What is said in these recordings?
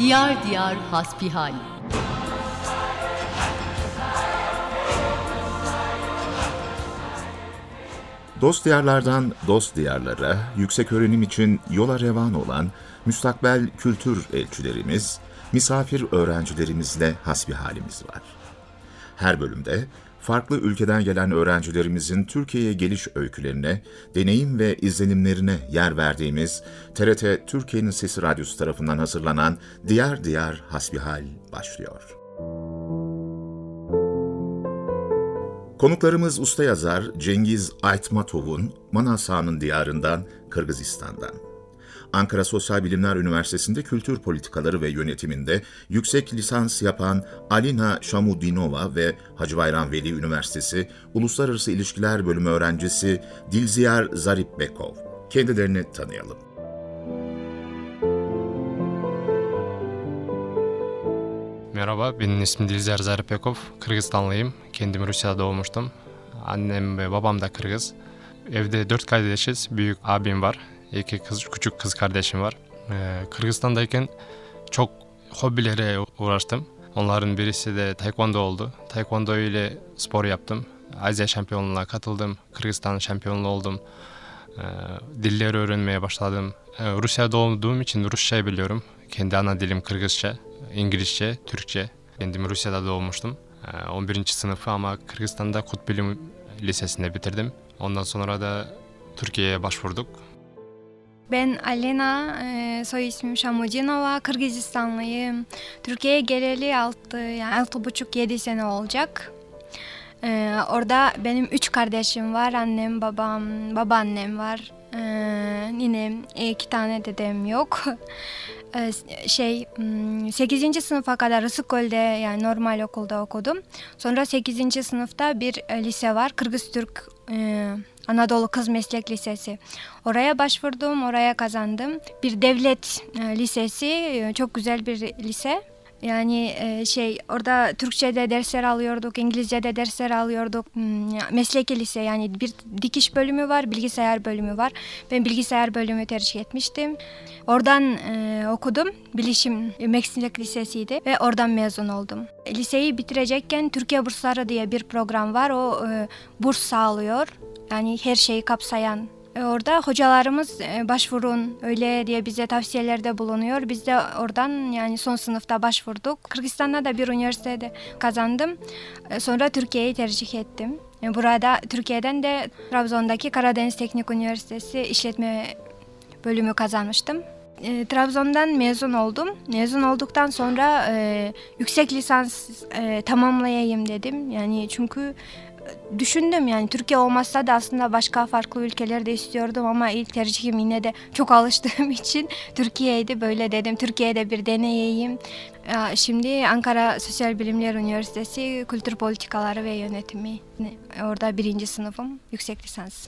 Diyar diyar hasbihal. Dost diyarlardan dost diyarlara yüksek öğrenim için yola revan olan müstakbel kültür elçilerimiz, misafir öğrencilerimizle hasbihalimiz var. Her bölümde farklı ülkeden gelen öğrencilerimizin Türkiye'ye geliş öykülerine, deneyim ve izlenimlerine yer verdiğimiz TRT Türkiye'nin Sesi Radyosu tarafından hazırlanan Diyar Diyar Hasbihal başlıyor. Konuklarımız usta yazar Cengiz Aytmatov'un Manas Ağa'nın diyarından, Kırgızistan'dan. Ankara Sosyal Bilimler Üniversitesi'nde kültür politikaları ve yönetiminde yüksek lisans yapan Alina Şamudinova ve Hacı Bayram Veli Üniversitesi Uluslararası İlişkiler Bölümü öğrencisi Dilziyar Zaripbekov. Kendilerini tanıyalım. Merhaba, benim ismim Dilziyar Zaripbekov. Kırgızistanlıyım. Kendim Rusya'da doğmuştum. Annem ve babam da Kırgız. Evde 4 kardeşiz. Büyük abim var. 2 küçük kız kardeşim var. Kırgızistan'dayken çok hobilere uğraştım. Onların birisi de taekwondo oldu. Taekwondo ile spor yaptım. Asya şampiyonluğuna katıldım. Kırgızistan şampiyonluğu oldum. Dilleri öğrenmeye başladım. Rusya'da doğduğum için Rusçayı biliyorum. Kendi ana dilim Kırgızca, İngilizce, Türkçe. Kendim Rusya'da doğmuştum. 11. sınıfı ama Kırgızistan'da Kutbilim Lisesi'nde bitirdim. Ondan sonra da Türkiye'ye başvurduk. Ben Alina, soy ismim Şamudinova, Kırgızistanlıyım. Türkiye'ye geleli 6,5-7 sene olacak. Orada benim 3 kardeşim var, annem, babam, babaannem var. Yine 2 tane dedem yok. 8. sınıfa kadar Isıköl'de, yani normal okulda okudum. Sonra 8. sınıfta bir lise var, Kırgız Türk Anadolu Kız Meslek Lisesi. Oraya başvurdum, oraya kazandım. Bir devlet lisesi, çok güzel bir lise. Yani orada Türkçe'de dersler alıyorduk, İngilizce'de dersler alıyorduk. Mesleki lise, yani bir dikiş bölümü var, bilgisayar bölümü var. Ben bilgisayar bölümü tercih etmiştim. Oradan okudum. Bilişim Meslek Lisesi'ydi ve oradan mezun oldum. Liseyi bitirecekken Türkiye Bursları diye bir program var. O burs sağlıyor. Yani her şeyi kapsayan. Orada hocalarımız başvurun öyle diye bize tavsiyelerde bulunuyor. Biz de oradan yani son sınıfta başvurduk. Kırgızistan'da da bir üniversitede kazandım. Sonra Türkiye'yi tercih ettim. Burada Türkiye'den de Trabzon'daki Karadeniz Teknik Üniversitesi İşletme bölümü kazanmıştım. Trabzon'dan mezun oldum. Mezun olduktan sonra yüksek lisans tamamlayayım dedim. Yani çünkü düşündüm, yani Türkiye olmazsa da aslında başka farklı ülkeleri de istiyordum ama ilk tercihim yine de çok alıştığım için Türkiye'ydi. Böyle dedim, Türkiye'de bir deneyeyim. Şimdi Ankara Sosyal Bilimler Üniversitesi Kültür Politikaları ve Yönetimi. Orada 1. sınıfım, yüksek lisans.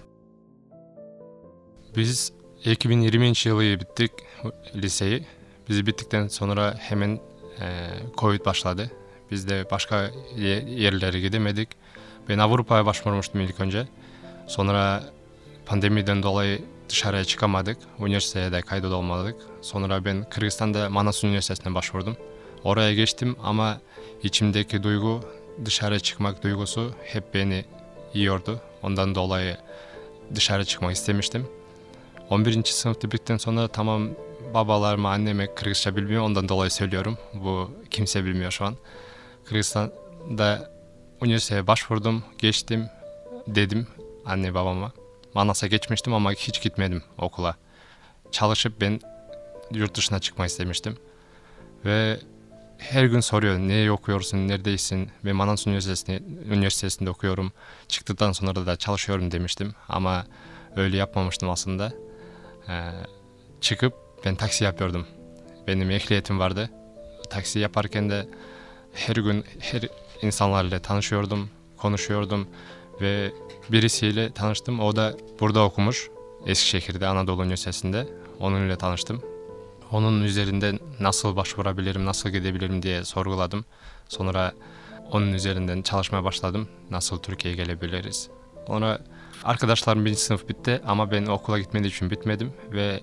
Biz 2020 yılı bittik liseyi. Biz bittikten sonra hemen Covid başladı. Biz de başka yerlere gidemedik. Ben Avrupa'ya başvurmuştum ilk önce. Sonra pandemiden dolayı dışarıya çıkamadık. Üniversiteye de kaydolamadık. Sonra ben Kırgızistan'da Manas Üniversitesi'ne başvurdum. Oraya geçtim ama içimdeki duygu, dışarı çıkmak duygusu hep beni yiyordu. Ondan dolayı dışarı çıkmak istemiştim. 11. sınıfta bittikten sonra tamam, babalarıma, anneme Kırgızca bilmiyor, ondan dolayı söylüyorum. Bu kimse bilmiyor şu an. Kırgızistan'da üniversiteye başvurdum, geçtim dedim anne babama. Manas'a geçmiştim ama hiç gitmedim okula. Çalışıp ben yurt dışına çıkmak istemiştim. Ve her gün soruyor, ne okuyorsun, neredeysin? Ben Manas Üniversitesi'nde okuyorum. Çıktıktan sonra da çalışıyorum demiştim. Ama öyle yapmamıştım aslında. Çıkıp ben taksi yapıyordum. Benim ehliyetim vardı. Taksi yaparken de her gün insanlarla tanışıyordum, konuşuyordum ve birisiyle tanıştım. O da burada okumuş, Eskişehir'de Anadolu Üniversitesi'nde. Onunla tanıştım. Onun üzerinden nasıl başvurabilirim, nasıl gidebilirim diye sorguladım. Sonra onun üzerinden çalışmaya başladım. Nasıl Türkiye'ye gelebiliriz. Sonra arkadaşlarım 1. sınıf bitti ama ben okula gitmediğim için bitmedim ve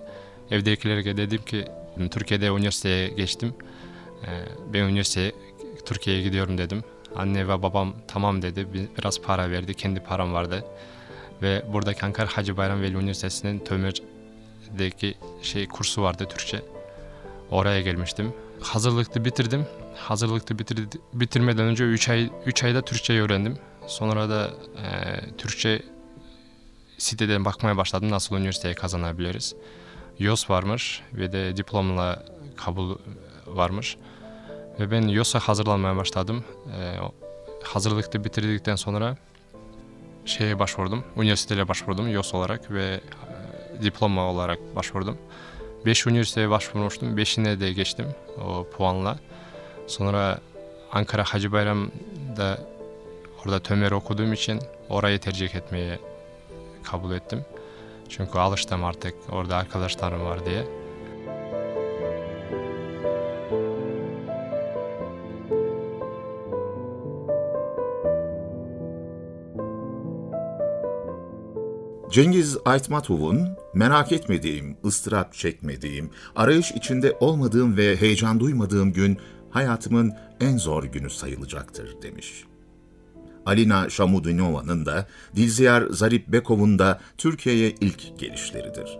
evdekilerge dedim ki Türkiye'de üniversiteye geçtim. Ben üniversiteye Türkiye'ye gidiyorum dedim. Anne ve babam tamam dedi. Biraz para verdi. Kendi param vardı. Ve buradaki Ankara Hacı Bayram Veli Üniversitesi'nin Tömer'deki kursu vardı Türkçe. Oraya gelmiştim. Hazırlıkta bitirdim. Bitirmeden önce 3 ayda Türkçeyi öğrendim. Sonra da Türkçe siteden bakmaya başladım nasıl üniversiteye kazanabiliriz. YOS varmış ve de diplomla kabul varmış. Ve ben YOS'a hazırlanmaya başladım. Hazırlıkta bitirdikten sonra üniversiteye başvurdum YOS olarak ve diploma olarak başvurdum. 5 üniversiteye başvurmuştum. 5'ine de geçtim o puanla. Sonra Ankara Hacı Bayram'da orada Tömer okuduğum için orayı tercih etmeyi kabul ettim. Çünkü alıştım artık orada arkadaşlarım var diye. Cengiz Aytmatov'un merak etmediğim, ıstırap çekmediğim, arayış içinde olmadığım ve heyecan duymadığım gün hayatımın en zor günü sayılacaktır demiş. Alina Shamudinova'nın da Dilziyar Zaripbekov'un da Türkiye'ye ilk gelişleridir.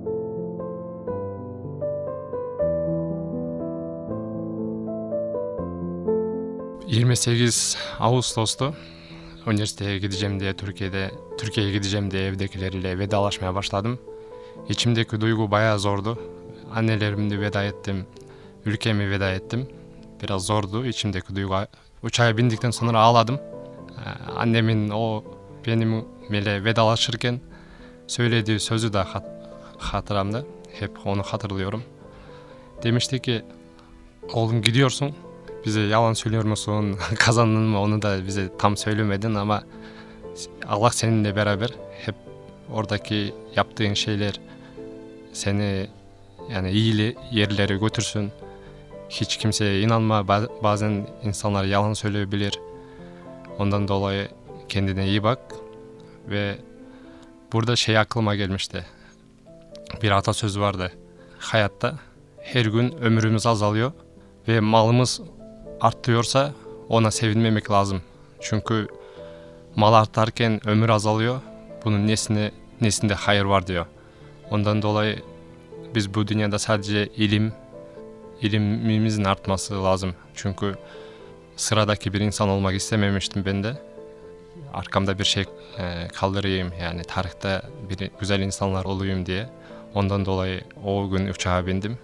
...28 Ağustos'ta üniversiteye gideceğim diye Türkiye'ye gideceğim diye evdekileriyle vedalaşmaya başladım. İçimdeki duygu bayağı zordu. Annelerimle veda ettim, ülkemi veda ettim. Biraz zordu içimdeki duygu. Uçağa bindikten sonra ağladım. Annemin o benimle vedalaşırken söylediği sözü de hatıramda. Hep onu hatırlıyorum. Demişti ki, oğlum gidiyorsun. Bize yalan söylüyor musun, kazandın mı onu da bize tam söylemedin ama Allah seninle beraber, hep oradaki yaptığın şeyler seni yani iyi yerlere götürsün. Hiç kimseye inanma, bazen insanlar yalan söyleyebilir. Ondan dolayı kendine iyi bak. Ve burada aklıma gelmişti. Bir atasözü vardı. Hayatta her gün ömrümüz azalıyor ve malımız artıyorsa ona sevinmemek lazım. Çünkü mal artarken ömür azalıyor. Bunun nesinde hayır var diyor. Ondan dolayı biz bu dünyada sadece ilimimizin artması lazım. Çünkü sıradaki bir insan olmak istememiştim ben de. Arkamda bir şey kaldırayım, yani tarihte bir güzel insanlar olayım diye. Ondan dolayı o gün uçağa bindim.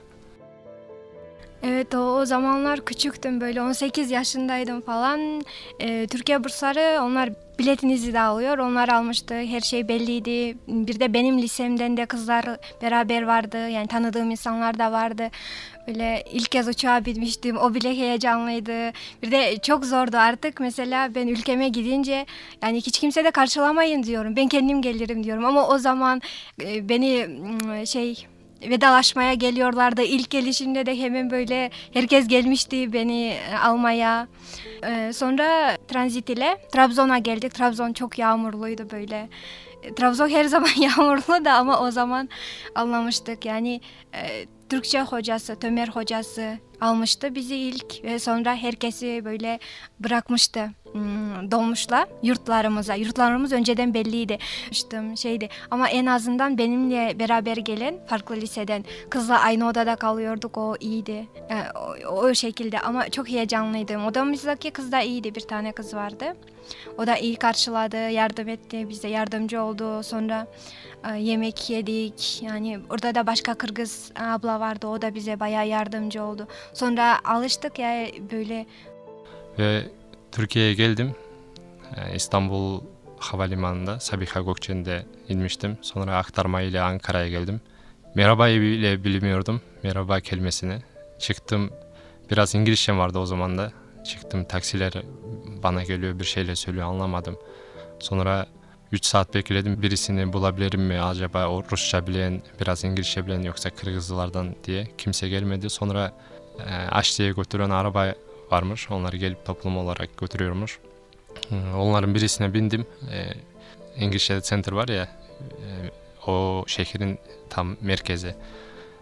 Evet, o zamanlar küçüktüm, böyle 18 yaşındaydım falan. Türkiye bursları, onlar biletinizi de alıyor. Onlar almıştı, her şey belliydi. Bir de benim lisemden de kızlar beraber vardı. Yani tanıdığım insanlar da vardı. Böyle ilk kez uçağa binmiştim. O bile heyecanlıydı. Bir de çok zordu artık. Mesela ben ülkeme gidince yani hiç kimse de karşılamayın diyorum. Ben kendim gelirim diyorum. Ama o zaman beni vedalaşmaya geliyorlardı. İlk gelişimde de hemen böyle herkes gelmişti beni almaya. Sonra transit ile Trabzon'a geldik. Trabzon çok yağmurluydu böyle. Trabzon her zaman yağmurlu da ama o zaman anlamıştık. Yani Türkçe hocası, Tömer hocası almıştı bizi ilk ve sonra herkesi böyle bırakmıştı dolmuşla yurtlarımıza. Yurtlarımız önceden belliydi. Ama en azından benimle beraber gelen farklı liseden kızla aynı odada kalıyorduk. O iyiydi. O şekilde ama çok heyecanlıydım. Odamızdaki kız da iyiydi. Bir tane kız vardı. O da iyi karşıladı, yardım etti, bize yardımcı oldu. Sonra yemek yedik. Yani orada da başka Kırgız abla vardı. O da bize bayağı yardımcı oldu. Sonra alıştık ya böyle. Ve Türkiye'ye geldim. İstanbul Havalimanı'nda Sabiha Gökçen'de inmiştim. Sonra aktarma ile Ankara'ya geldim. Merhabayı bile bilmiyordum. Merhaba kelimesini. Çıktım. Biraz İngilizcem vardı o zaman da. Çıktım, taksiler bana geliyor, bir şeyler söylüyor, anlamadım. Sonra 3 saat bekledim, birisini bulabilirim mi acaba, o Rusça bilen, biraz İngilizce bilen, yoksa Kırgızlardan diye. Kimse gelmedi. Sonra Aşti'ye götüren araba varmış, onları gelip toplum olarak götürüyormuş. Onların birisine bindim. İngilizce Center var ya, o şehrin tam merkezi.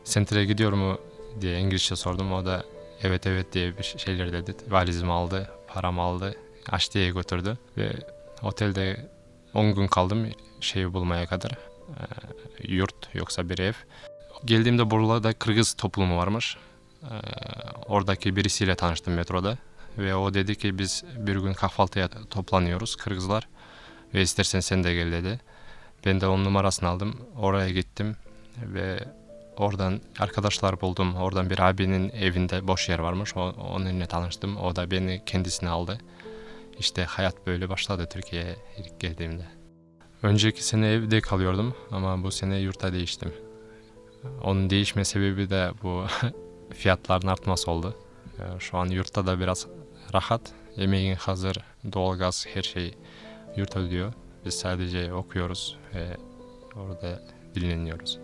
Center'e gidiyor mu diye İngilizce sordum. O da evet evet diye bir şeyler dedi. Valizimi aldı, paramı aldı, Aştiye'ye götürdü ve otelde 10 gün kaldım şeyi bulmaya kadar. Yurt yoksa bir ev. Geldiğimde burada Kırgız toplumu varmış. Oradaki birisiyle tanıştım metroda. Ve o dedi ki biz bir gün kahvaltıya toplanıyoruz Kırgızlar. Ve istersen sen de gel dedi. Ben de onun numarasını aldım. Oraya gittim. Ve oradan arkadaşlar buldum. Oradan bir abinin evinde boş yer varmış. Onunla tanıştım. O da beni kendisine aldı. İşte hayat böyle başladı Türkiye'ye ilk geldiğimde. Önceki sene evde kalıyordum ama bu sene yurtta değiştim. Onun değişme sebebi de bu fiyatların artması oldu. Şu an yurtta da biraz rahat. Yemeğin hazır, doğalgaz, her şey yurt ödüyor. Biz sadece okuyoruz ve orada dinleniyoruz.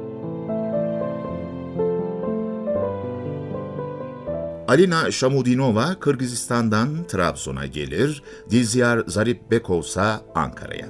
Alina Shamudinova Kırgızistan'dan Trabzon'a gelir, Dilziyar Zaripbekov ise Ankara'ya.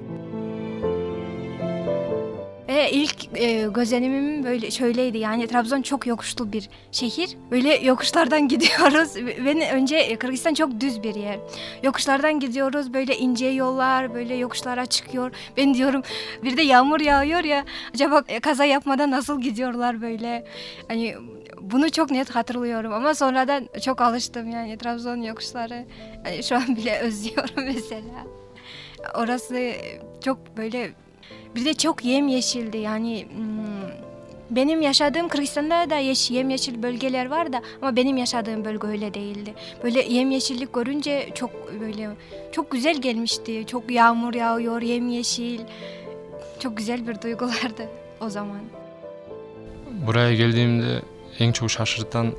İlk gözlemim böyle şöyleydi, yani Trabzon çok yokuşlu bir şehir. Böyle yokuşlardan gidiyoruz. Ben önce Kırgızistan çok düz bir yer. Yokuşlardan gidiyoruz, böyle ince yollar, böyle yokuşlara çıkıyor. Ben diyorum bir de yağmur yağıyor ya, acaba kaza yapmadan nasıl gidiyorlar böyle. Hani bunu çok net hatırlıyorum ama sonradan çok alıştım yani Trabzon yokuşları. Yani şu an bile özlüyorum mesela. Orası çok böyle, bir de çok yemyeşildi yani. Benim yaşadığım Kırgızistan'da da yemyeşil bölgeler var da ama benim yaşadığım bölge öyle değildi. Böyle yemyeşillik görünce çok böyle çok güzel gelmişti. Çok yağmur yağıyor, yemyeşil. Çok güzel bir duygulardı o zaman. Buraya geldiğimde en çok şaşırtan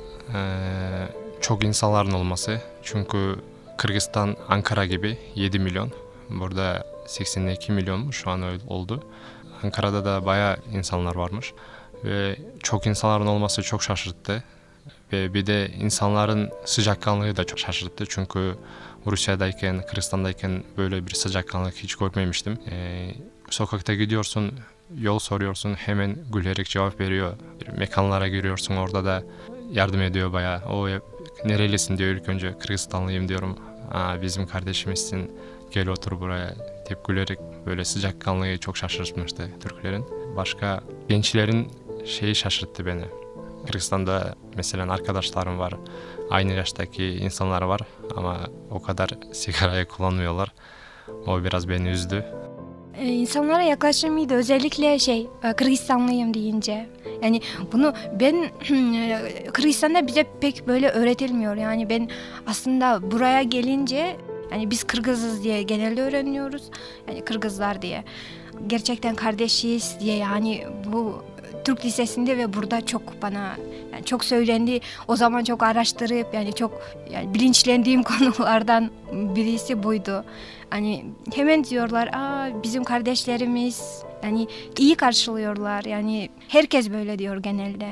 çok insanların olması. Çünkü Kırgızistan Ankara gibi 7 milyon. Burada 82 milyon şu an öyle oldu. Ankara'da da bayağı insanlar varmış. Ve çok insanların olması çok şaşırttı. Ve bir de insanların sıcakkanlığı da çok şaşırttı. Çünkü Rusya'dayken, Kırgızistan'dayken böyle bir sıcakkanlık hiç görmemiştim. Sokakta gidiyorsun, yol soruyorsun, hemen gülerek cevap veriyor. Mekanlara giriyorsun, orada da yardım ediyor bayağı. O nerelisin diyor ilk önce. Kırgızistanlıyım diyorum. Bizim kardeşimizsin, gel otur buraya deyip gülerek, böyle sıcakkanlığı çok şaşırtmıştı Türklerin. Başka gençlerin şeyi şaşırttı beni. Kırgızistan'da mesela arkadaşlarım var, aynı yaştaki insanlar var ama o kadar sigarayı kullanmıyorlar. O biraz beni üzdü. İnsanlara yaklaşımıydı, özellikle Kırgızistanlıyım deyince. Yani bunu ben Kırgızistan'da bize pek böyle öğretilmiyor. Yani ben aslında buraya gelince, yani biz Kırgızız diye genelde öğreniyoruz. Yani Kırgızlar diye. Gerçekten kardeşiz diye, yani bu Türk Lisesi'nde ve burada çok bana yani çok söylendi. O zaman çok araştırıp çok bilinçlendiğim konulardan birisi buydu. Hani hemen diyorlar, bizim kardeşlerimiz, yani iyi karşılıyorlar. Yani herkes böyle diyor genelde.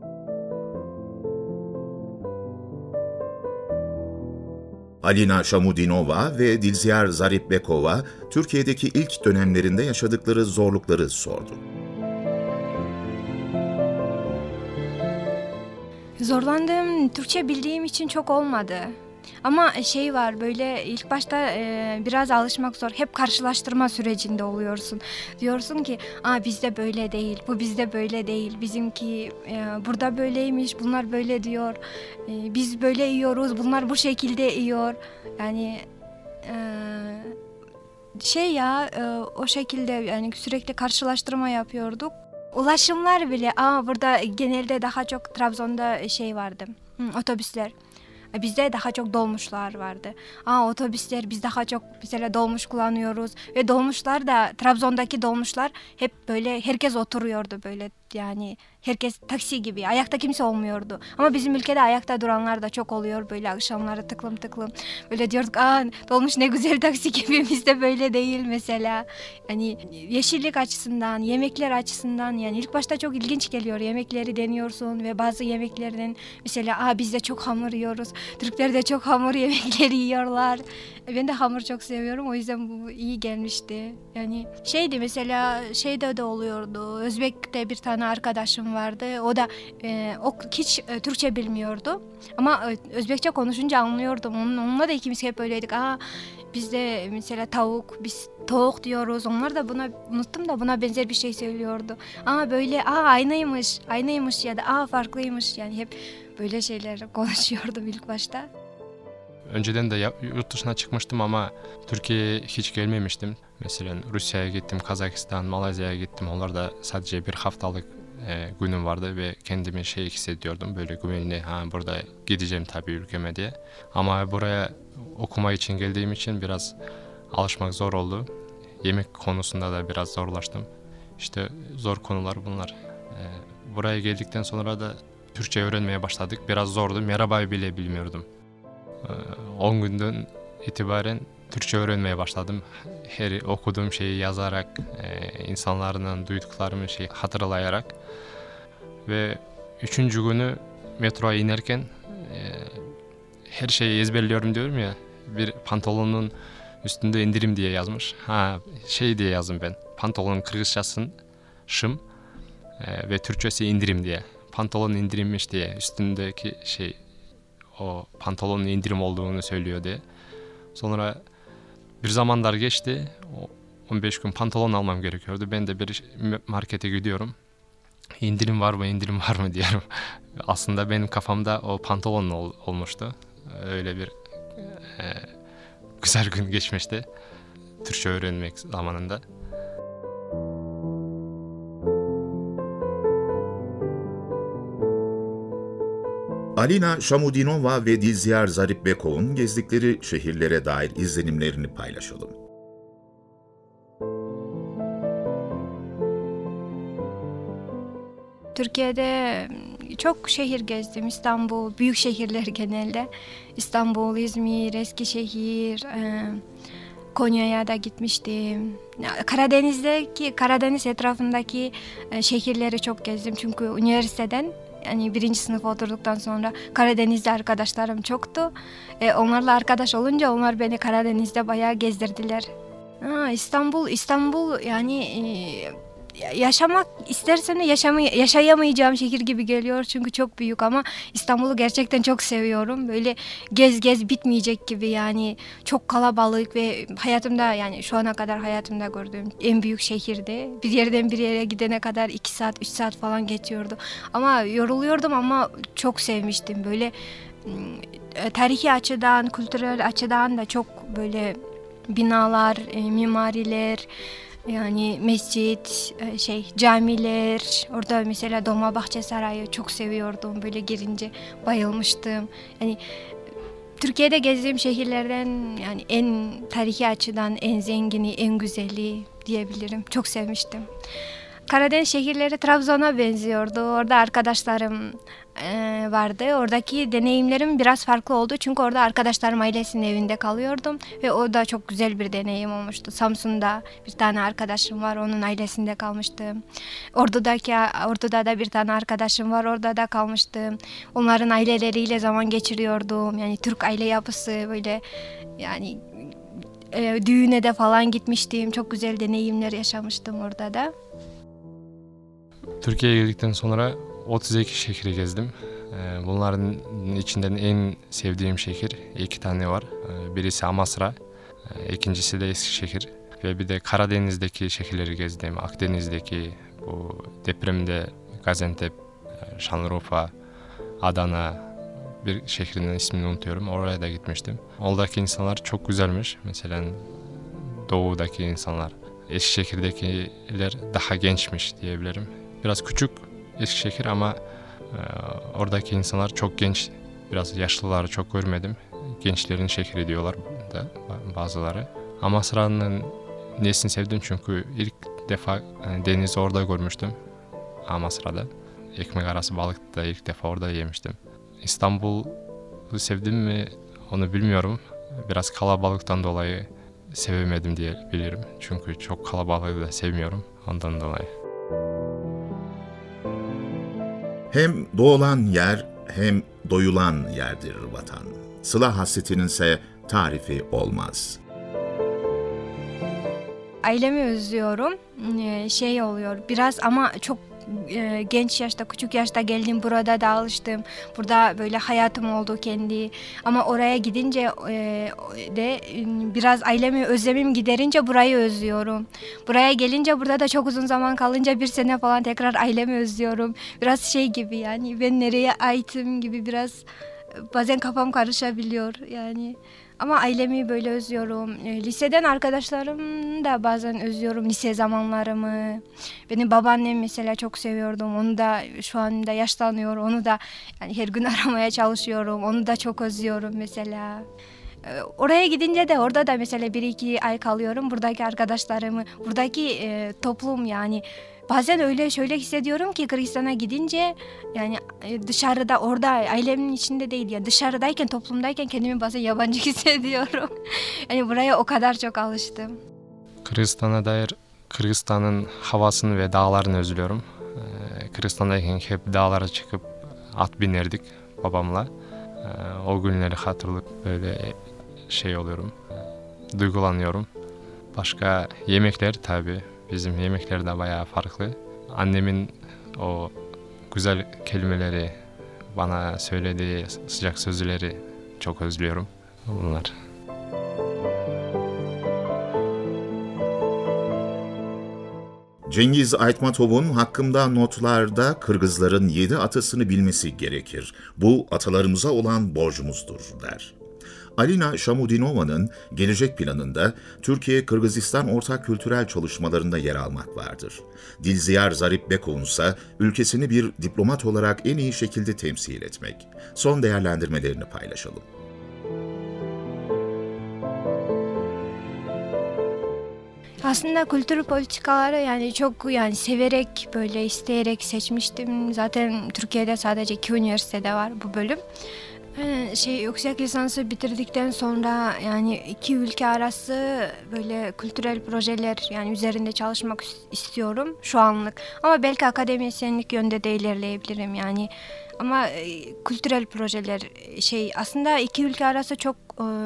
Alina Shamudinova ve Dilziyar Zaripbekova Türkiye'deki ilk dönemlerinde yaşadıkları zorlukları sordu. Zorlandığım, Türkçe bildiğim için çok olmadı. Ama var, böyle ilk başta biraz alışmak zor. Hep karşılaştırma sürecinde oluyorsun. Diyorsun ki bizde böyle değil, bu bizde böyle değil. Bizimki burada böyleymiş, bunlar böyle diyor. Biz böyle yiyoruz, bunlar bu şekilde yiyor. Yani o şekilde yani sürekli karşılaştırma yapıyorduk. Ulaşımlar bile burada genelde daha çok Trabzon'da vardı. Otobüsler. Bizde daha çok dolmuşlar vardı. Otobüsler, biz daha çok mesela dolmuş kullanıyoruz. Ve dolmuşlar da, Trabzon'daki dolmuşlar hep böyle herkes oturuyordu böyle. Yani herkes taksi gibi, ayakta kimse olmuyordu. Ama bizim ülkede ayakta duranlar da çok oluyor, böyle akşamları tıklım tıklım. Böyle diyorduk, dolmuş ne güzel taksi gibi, bizde böyle değil mesela. Yani yeşillik açısından, yemekler açısından, yani ilk başta çok ilginç geliyor. Yemekleri deniyorsun ve bazı yemeklerden mesela bizde çok hamur yiyoruz. Türkler de çok hamur yemekleri yiyorlar. Ben de hamur çok seviyorum, o yüzden bu iyi gelmişti. Yani mesela de oluyordu. Özbek'te bir tane arkadaşım vardı. O da hiç Türkçe bilmiyordu. Ama Özbekçe konuşunca anlıyordum. Onunla da ikimiz hep öyleydik. Biz de mesela biz tavuk diyoruz. Onlar da buna benzer bir şey söylüyordu. Böyle aynıymış ya da farklıymış. Yani hep böyle şeyler konuşuyordum ilk başta. Önceden de yurt dışına çıkmıştım ama Türkiye'ye hiç gelmemiştim. Mesela Rusya'ya gittim, Kazakistan, Malezya'ya gittim. Onlarda sadece bir haftalık günüm vardı ve kendimi hissediyordum. Böyle güvenli, burada gideceğim tabii ülkeme diye. Ama buraya okuma için geldiğim için biraz alışmak zor oldu. Yemek konusunda da biraz zorlaştım. İşte zor konular bunlar. Buraya geldikten sonra da Türkçe öğrenmeye başladık. Biraz zordu. Merhabayı bile bilmiyordum. 10 günden itibaren Türkçe öğrenmeye başladım. Her okuduğum şeyi yazarak, insanlardan duyduklarımı hatırlayarak. Ve 3. günü metroya inerken her şeyi ezberliyorum diyorum ya. Bir pantolonun üstünde indirim diye yazmış. Diye yazdım ben. Pantolonun Kırgızcasın şım ve Türkçesi indirim diye. Pantolon indirimmiş diye üstündeki o pantolonun indirim olduğunu söylüyor diye. Sonra bir zamanlar geçti. 15 gün pantolon almam gerekiyordu. Ben de bir markete gidiyorum. İndirim var mı diyorum. Aslında benim kafamda o pantolon olmuştu. Öyle bir güzel gün geçmişti. Türkçe öğrenmek zamanında. Alina Shamudinova ve Dilziyar Zaripbekov'un gezdikleri şehirlere dair izlenimlerini paylaşalım. Türkiye'de çok şehir gezdim. İstanbul, büyük şehirler genelde. İstanbul, İzmir, Eskişehir, Konya'ya da gitmiştim. Karadeniz etrafındaki şehirleri çok gezdim. Çünkü üniversiteden birinci sınıfa oturduktan sonra Karadeniz'de arkadaşlarım çoktu. Onlarla arkadaş olunca onlar beni Karadeniz'de bayağı gezdirdiler. İstanbul yaşamak istersen de yaşayamayacağım şehir gibi geliyor çünkü çok büyük ama İstanbul'u gerçekten çok seviyorum. Böyle gez bitmeyecek gibi çok kalabalık ve şu ana kadar hayatımda gördüğüm en büyük şehirdi. Bir yerden bir yere gidene kadar 2 saat 3 saat falan geçiyordu. Ama yoruluyordum ama çok sevmiştim. Böyle tarihi açıdan, kültürel açıdan da çok böyle binalar, mimariler, mescit, camiler, orada mesela Dolmabahçe Sarayı çok seviyordum. Böyle girince bayılmıştım. Türkiye'de gezdiğim şehirlerden en tarihi açıdan en zengini, en güzeli diyebilirim. Çok sevmiştim. Karadeniz şehirleri Trabzon'a benziyordu. Orada arkadaşlarım vardı. Oradaki deneyimlerim biraz farklı oldu. Çünkü orada arkadaşlarım ailesinin evinde kalıyordum. Ve o da çok güzel bir deneyim olmuştu. Samsun'da bir tane arkadaşım var. Onun ailesinde kalmıştım. Ordu'da da bir tane arkadaşım var. Orada da kalmıştım. Onların aileleriyle zaman geçiriyordum. Türk aile yapısı böyle düğüne de falan gitmiştim. Çok güzel deneyimler yaşamıştım orada da. Türkiye'ye geldikten sonra 32 şehri gezdim. Bunların içinden en sevdiğim şehir 2 tane var. Birisi Amasra, ikincisi de Eskişehir. Ve bir de Karadeniz'deki şehirleri gezdim. Akdeniz'deki bu depremde Gaziantep, Şanlıurfa, Adana, bir şehrinin ismini unutuyorum. Oraya da gitmiştim. Oradaki insanlar çok güzelmiş. Mesela doğudaki insanlar. Eskişehir'dekiler daha gençmiş diyebilirim. Biraz küçük Eskişehir ama oradaki insanlar çok genç. Biraz yaşlıları çok görmedim. Gençlerin şehri diyorlar da bazıları. Amasra'nın nesini sevdim çünkü ilk defa denizi orada görmüştüm. Amasra'da. Ekmek arası balık da ilk defa orada yemiştim. İstanbul'u sevdim mi onu bilmiyorum. Biraz kalabalıktan dolayı sevemedim diye bilirim. Çünkü çok kalabalığı da sevmiyorum ondan dolayı. Hem doğulan yer hem doyulan yerdir vatan. Sıla hasretininse tarifi olmaz. Ailemi özlüyorum. Oluyor biraz ama çok genç yaşta, küçük yaşta geldim, burada da alıştım. Burada böyle hayatım oldu kendi. Ama oraya gidince de biraz ailemi özlemim giderince burayı özlüyorum. Buraya gelince, burada da çok uzun zaman kalınca, 1 sene falan, tekrar ailemi özlüyorum. Biraz şey gibi, yani ben nereye aitim gibi, biraz bazen kafam karışabiliyor yani. Ama ailemi böyle özlüyorum. Liseden arkadaşlarım da bazen özlüyorum, lise zamanlarımı. Benim babaannem mesela çok seviyordum. Onu da şu anda yaşlanıyor. Onu da yani her gün aramaya çalışıyorum. Onu da çok özlüyorum mesela. Oraya gidince de, orada da mesela 1-2 ay kalıyorum. Buradaki arkadaşlarımı, buradaki toplum yani. Bazen öyle şöyle hissediyorum ki Kırgızistan'a gidince, yani dışarıda, orada ailemin içinde değil ya, dışarıdayken, toplumdayken kendimi bazen yabancı hissediyorum. Yani buraya o kadar çok alıştım. Kırgızistan'a dair Kırgızistan'ın havasını ve dağlarını özlüyorum. Kırgızistan'dayken hep dağlara çıkıp at binerdik babamla. O günleri hatırlayıp böyle şey oluyorum, duygulanıyorum. Başka yemekler tabii. Bizim yemekler de bayağı farklı. Annemin o güzel kelimeleri, bana söylediği sıcak sözleri çok özlüyorum. Bunlar. Cengiz Aytmatov'un hakkında notlarda Kırgızların 7 atasını bilmesi gerekir. Bu atalarımıza olan borcumuzdur der. Alina Shamudinova'nın gelecek planında Türkiye-Kırgızistan ortak kültürel çalışmalarında yer almak vardır. Dilziyar Zaripbekov'un ise ülkesini bir diplomat olarak en iyi şekilde temsil etmek. Son değerlendirmelerini paylaşalım. Aslında kültür politikaları yani çok, yani severek, böyle isteyerek seçmiştim. Zaten Türkiye'de sadece 2 üniversitede var bu bölüm. Yüksek lisansı bitirdikten sonra yani 2 ülke arası böyle kültürel projeler yani üzerinde çalışmak istiyorum şu anlık. Ama belki akademisyenlik yönde de ilerleyebilirim yani. Ama kültürel projeler aslında 2 ülke arası çok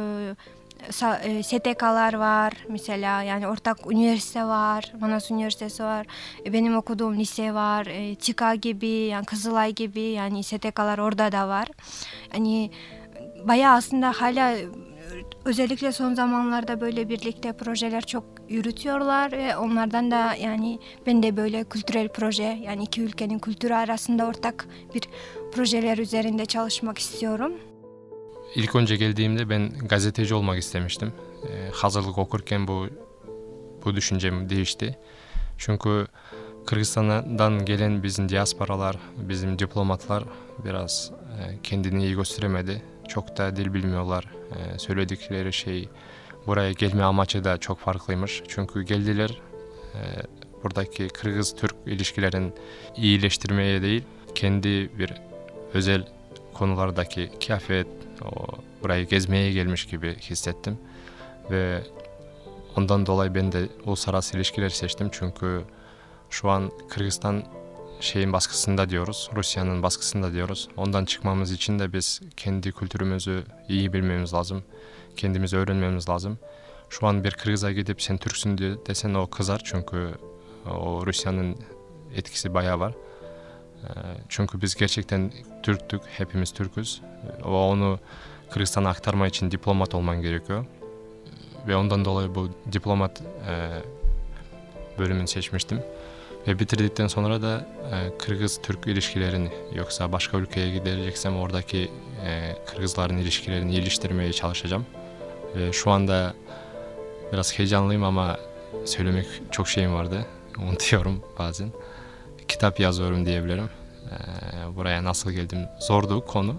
STK'lar var mesela, yani ortak üniversite var, Manas Üniversitesi var, benim okuduğum lise var, ÇİKA gibi, yani Kızılay gibi, yani STK'lar orada da var. Yani bayağı aslında hala özellikle son zamanlarda böyle birlikte projeler çok yürütüyorlar ve onlardan da yani ben de böyle kültürel proje, yani 2 ülkenin kültürü arasında ortak bir projeler üzerinde çalışmak istiyorum. İlk önce geldiğimde ben gazeteci olmak istemiştim. Hazırlık okurken bu düşüncem değişti. Çünkü Kırgızistan'dan gelen bizim diasporalar, bizim diplomatlar biraz kendini iyi gösteremedi. Çok da dil bilmiyorlar. Söyledikleri şey, buraya gelme amacı da çok farklıymış. Çünkü geldiler buradaki Kırgız-Türk ilişkilerin iyileştirmeye değil, kendi bir özel konulardaki kıyafet, burayı gezmeye gelmiş gibi hissettim. Ve ondan dolayı ben de uluslararası ilişkileri seçtim. Çünkü şu an Kırgızistan baskısında diyoruz, Rusya'nın baskısında diyoruz. Ondan çıkmamız için de biz kendi kültürümüzü iyi bilmemiz lazım. Kendimizi öğrenmemiz lazım. Şu an bir Kırgız'a gidip sen Türksün desen o kızar, çünkü o Rusya'nın etkisi bayağı var. Çünkü biz gerçekten Türktük, hepimiz Türküz. Onu Kırgızistan'a aktarma için diplomat olman gerekiyor. Ve ondan dolayı bu diplomat bölümünü seçmiştim. Ve bitirdikten sonra da Kırgız-Türk ilişkilerini, yoksa başka ülkeye gideceksem oradaki Kırgızların ilişkilerini iyileştirmeye çalışacağım. Ve şu anda biraz heyecanlıyım ama söylemek çok şeyim vardı. Unutuyorum bazen. Kitap yazıyorum diyebilirim. Buraya nasıl geldim? Zordu konu.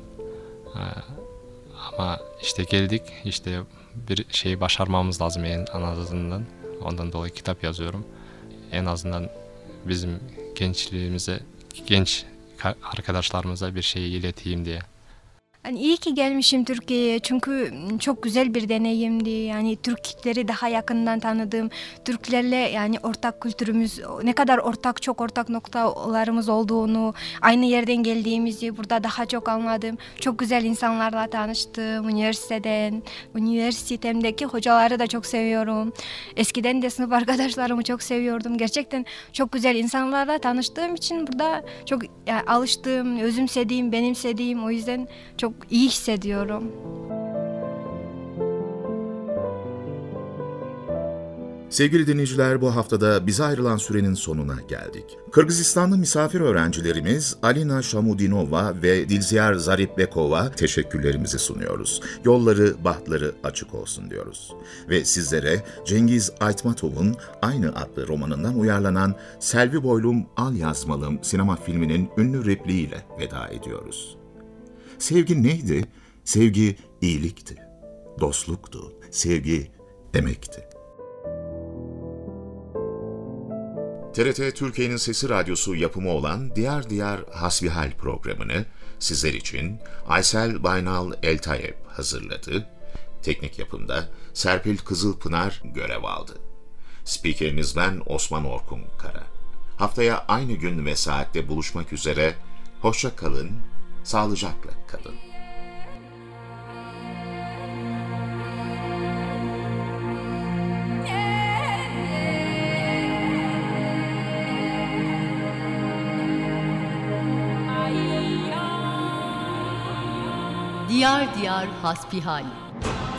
Ama işte geldik. İşte bir şeyi başarmamız lazım en azından. Ondan dolayı kitap yazıyorum. En azından bizim gençliğimize, genç arkadaşlarımıza bir şeyi ileteyim diye. Hani iyi ki gelmişim Türkiye'ye, çünkü çok güzel bir deneyimdi. Yani Türkleri daha yakından tanıdım. Türklerle yani ortak kültürümüz, ne kadar ortak, çok ortak noktalarımız olduğunu, aynı yerden geldiğimizi burada daha çok anladım. Çok güzel insanlarla tanıştım üniversitemdeki hocaları da çok seviyorum. Eskiden de sınıf arkadaşlarımı çok seviyordum. Gerçekten çok güzel insanlarla tanıştığım için burada çok yani alıştım, özümsediğim, benimsediğim, o yüzden çok iyi hissediyorum. Sevgili dinleyiciler, bu haftada bize ayrılan sürenin sonuna geldik. Kırgızistanlı misafir öğrencilerimiz Alina Şamudinova ve Dilziyar Zaripbekova teşekkürlerimizi sunuyoruz. Yolları, bahtları açık olsun diyoruz. Ve sizlere Cengiz Aytmatov'un aynı adlı romanından uyarlanan Selvi Boylum Al Yazmalım sinema filminin ünlü repliğiyle veda ediyoruz. Sevgi neydi? Sevgi iyilikti, dostluktu, sevgi emekti. TRT Türkiye'nin Sesi Radyosu yapımı olan Diyar Diyar Hasbihal programını sizler için Aysel Baynal Eltayeb hazırladı. Teknik yapımda Serpil Kızılpınar görev aldı. Spikeriniz ben Osman Orkun Kara. Haftaya aynı gün ve saatte buluşmak üzere. Hoşça kalın, sağlıcakla kalın. Diyar Diyar Hasbihal.